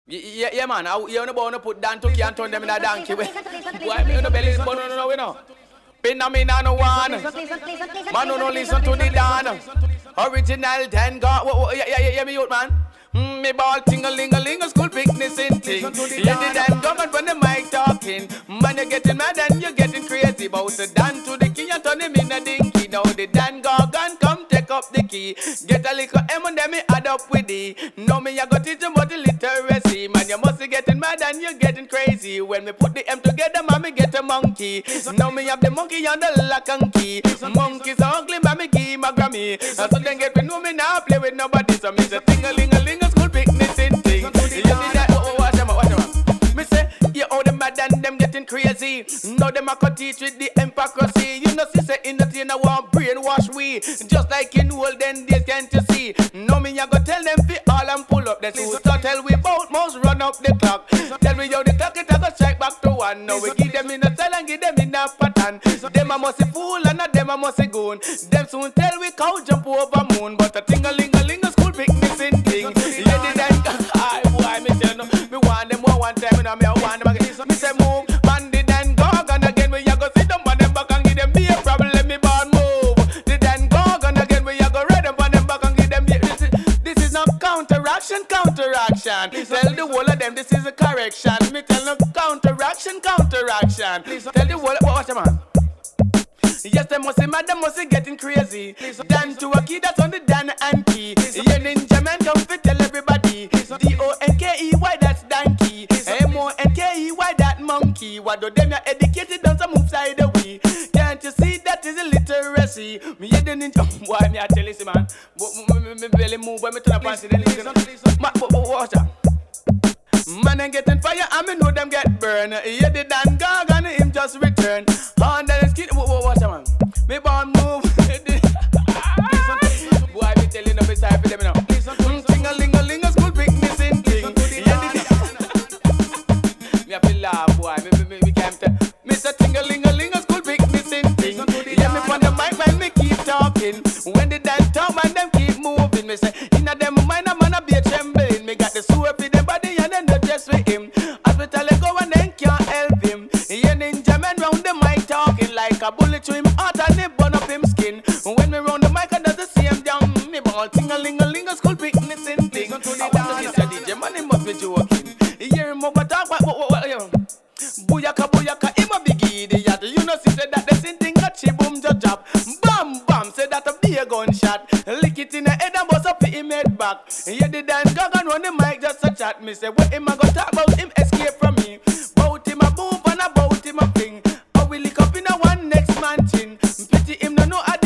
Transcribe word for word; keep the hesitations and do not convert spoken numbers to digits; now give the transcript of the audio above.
Yeah, yeah, man. I, you know, want to put Dan Tuki and turn them in a donkey. Why me on the belly? But no, no, no, we know. Pin on me, no, no one. Man, no, no, listen to the Dan. Original Dan God. Yeah, yeah, yeah, yeah, me youth, man. Mm, me ball ting-a-ling-a-ling, a school picnic in ting. Yeah, the Dan God when the mic talking. Man, you getting mad and you getting crazy. About the Dan to the king and turn him in a dinky. Now the Dan Gorgon come take up the key. Get a little M and then me add up with it. Now me I got teach you about the literacy. Man, you must be getting mad and you getting crazy. When me put the M together, man, me get a monkey. Now me have the monkey and the lock and key. Monkeys are ugly, man, me give him a Grammy. And so then get to know me now, play with nobody. So me say ting-a-ling-a-ling, a school picnic in ting. You did that, oh, oh, watch them, watch them. Me say, you all them mad and them getting crazy. Now them a cut teach with the hypocrisy. You know, sister in the teen, I want brainwash we. Just like in olden days, can't you see? Now me a go tell them fi all and pull up the suit. So tell we both must run up the clock. Tell me how the clock it a go strike back to one. Now we give them in a style and give them in a pattern. Them a must a fool and a them a must a goon. Them soon tell we cow jump over moon. But a ting-a-ling-a-ling a school picnic in thing. Yeah, the dan I boy me tell no. Me want them one one time and I me I want them again. Me say move, man the dan Gorgon again. We a go sit down on them back and give them be a problem. Let me born move. The dan Gorgon again. We a go read them on them back and give them be. This is, this is not counteraction, counteraction. Tell the whole of them this is a correction. Me tell no counteraction, counteraction. Tell the whole of watch them man. Yes, they must be mad, they must be getting crazy. Dan to a key, that's on the Dan and key. Yeah, ninja man, come fit tell everybody. D O N K E Y, that's donkey. M O N K E Y, that monkey. What do them, you're educated, don't some move side away. Can't you see that is illiteracy? Me yeah, the ninja, why me I tell you, see, man. Me me belly move, when me turn up and see the listen. Ma, watch out. Man ain't getting fire, and me know them get burned. Yeah, the Dan Gorgon, him just return. On the skin, watch out, man. Me born move. Boy, I be telling them it's time for them now. Ting-a-ling-a-ling, a school picnic in ting. Yeah, me have to laugh, boy. Me, me, me, me can't tell. Me say ting-a-ling-a-ling, a school picnic in ting. Yeah, me on the mic when me keep talking. When the Dan talk, man, them keep moving. Me say, inna them mind, a man a be a trembling. Me got the sword for them body and then the dress with him. Hospital they go and then can't help him. Yeah, ninja man round the mic talking like a bullet to him heart and they burn up him skin. When me round the mic and does the same down. Me ball ting-a-ling-a-ling, a school picnic in ting. I want to kiss a D J man, he must be joking. You hear him over talk, what, what, what, what, booyaka, booyaka, him a big idiot. You know, see, say that the same thing got chi boom, just drop. Bam, bam, say that a be a gunshot. Lick it in the head and bust up him head back. Yeah, the Dan Gorgon run the mic just a chat. Me say, what him a go talk about him escape from me. Bout him a boom and about him a fling. I will lick up in a one next man chin. Pity him no know how